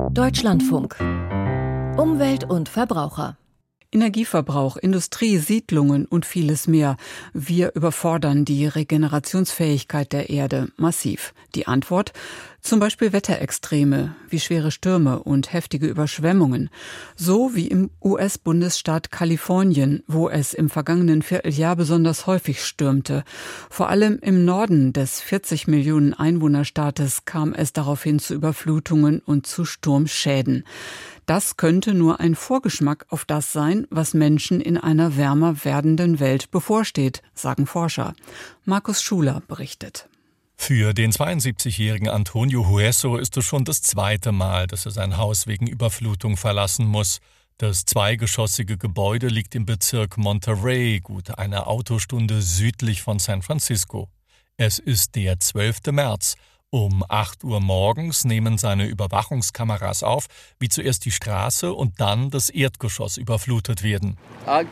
Deutschlandfunk. Umwelt und Verbraucher. Energieverbrauch, Industrie, Siedlungen und vieles mehr. Wir überfordern die Regenerationsfähigkeit der Erde massiv. Die Antwort? Zum Beispiel Wetterextreme, wie schwere Stürme und heftige Überschwemmungen. So wie im US-Bundesstaat Kalifornien, wo es im vergangenen Vierteljahr besonders häufig stürmte. Vor allem im Norden des 40 Millionen Einwohnerstaates kam es daraufhin zu Überflutungen und zu Sturmschäden. Das könnte nur ein Vorgeschmack auf das sein, was Menschen in einer wärmer werdenden Welt bevorsteht, sagen Forscher. Markus Schuler berichtet. Für den 72-jährigen Antonio Hueso ist es schon das zweite Mal, dass er sein Haus wegen Überflutung verlassen muss. Das zweigeschossige Gebäude liegt im Bezirk Monterey, gut eine Autostunde südlich von San Francisco. Es ist der 12. März. Um 8 Uhr morgens nehmen seine Überwachungskameras auf, wie zuerst die Straße und dann das Erdgeschoss überflutet werden.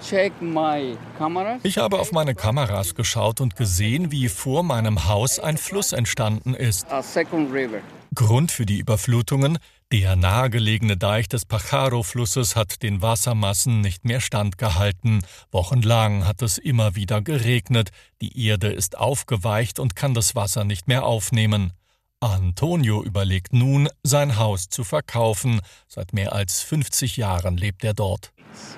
Ich habe auf meine Kameras geschaut und gesehen, wie vor meinem Haus ein Fluss entstanden ist. Grund für die Überflutungen: der nahegelegene Deich des Pajaro-Flusses hat den Wassermassen nicht mehr standgehalten. Wochenlang hat es immer wieder geregnet. Die Erde ist aufgeweicht und kann das Wasser nicht mehr aufnehmen. Antonio überlegt nun, sein Haus zu verkaufen. Seit mehr als 50 Jahren lebt er dort.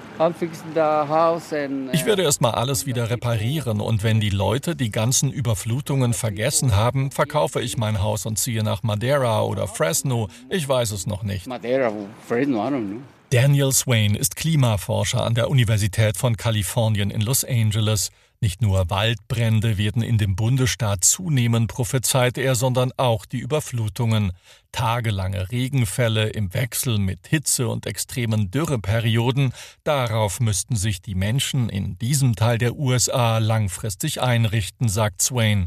Ich werde erstmal alles wieder reparieren und wenn die Leute die ganzen Überflutungen vergessen haben, verkaufe ich mein Haus und ziehe nach Madera oder Fresno. Ich weiß es noch nicht. Daniel Swain ist Klimaforscher an der Universität von Kalifornien in Los Angeles. Nicht nur Waldbrände werden in dem Bundesstaat zunehmen, prophezeit er, sondern auch die Überflutungen. Tagelange Regenfälle im Wechsel mit Hitze und extremen Dürreperioden, darauf müssten sich die Menschen in diesem Teil der USA langfristig einrichten, sagt Swain.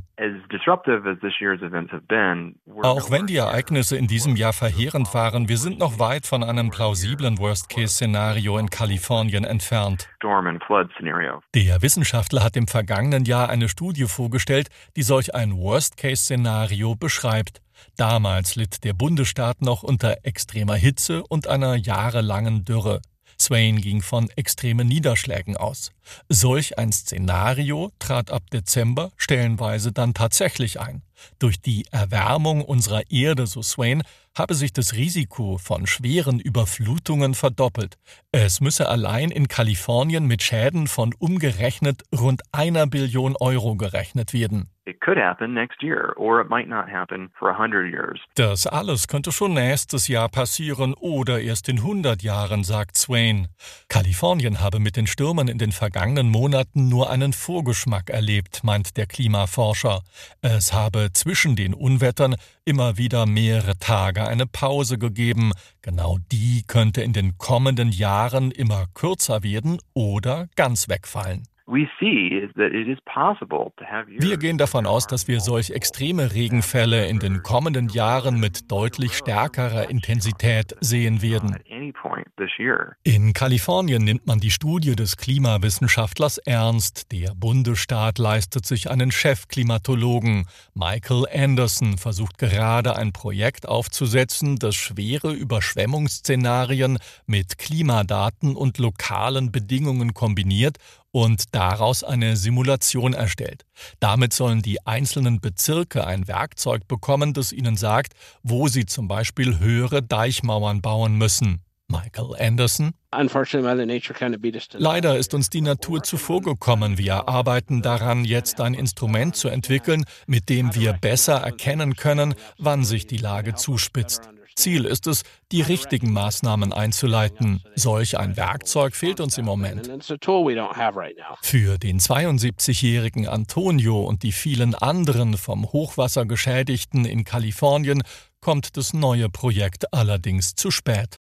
Auch wenn die Ereignisse in diesem Jahr verheerend waren, wir sind noch weit von einem plausiblen Worst-Case-Szenario in Kalifornien entfernt. Der Wissenschaftler hat im vergangenen Jahr eine Studie vorgestellt, die solch ein Worst-Case-Szenario beschreibt. Damals litt der Bundesstaat noch unter extremer Hitze und einer jahrelangen Dürre. Swain ging von extremen Niederschlägen aus. Solch ein Szenario trat ab Dezember stellenweise dann tatsächlich ein. Durch die Erwärmung unserer Erde, so Swain, habe sich das Risiko von schweren Überflutungen verdoppelt. Es müsse allein in Kalifornien mit Schäden von umgerechnet rund 1 Billion Euro gerechnet werden. Das alles könnte schon nächstes Jahr passieren oder erst in 100 Jahren, sagt Swain. Kalifornien habe mit den Stürmen in den vergangenen Monaten nur einen Vorgeschmack erlebt, meint der Klimaforscher. Es habe zwischen den Unwettern immer wieder mehrere Tage eine Pause gegeben. Genau die könnte in den kommenden Jahren immer kürzer werden oder ganz wegfallen. Wir gehen davon aus, dass wir solch extreme Regenfälle in den kommenden Jahren mit deutlich stärkerer Intensität sehen werden. In Kalifornien nimmt man die Studie des Klimawissenschaftlers ernst. Der Bundesstaat leistet sich einen Chefklimatologen. Michael Anderson versucht gerade ein Projekt aufzusetzen, das schwere Überschwemmungsszenarien mit Klimadaten und lokalen Bedingungen kombiniert und daraus eine Simulation erstellt. Damit sollen die einzelnen Bezirke ein Werkzeug bekommen, das ihnen sagt, wo sie zum Beispiel höhere Deichmauern bauen müssen. Michael Anderson: Leider ist uns die Natur zuvorgekommen. Wir arbeiten daran, jetzt ein Instrument zu entwickeln, mit dem wir besser erkennen können, wann sich die Lage zuspitzt. Ziel ist es, die richtigen Maßnahmen einzuleiten. Solch ein Werkzeug fehlt uns im Moment. Für den 72-jährigen Antonio und die vielen anderen vom Hochwasser Geschädigten in Kalifornien kommt das neue Projekt allerdings zu spät.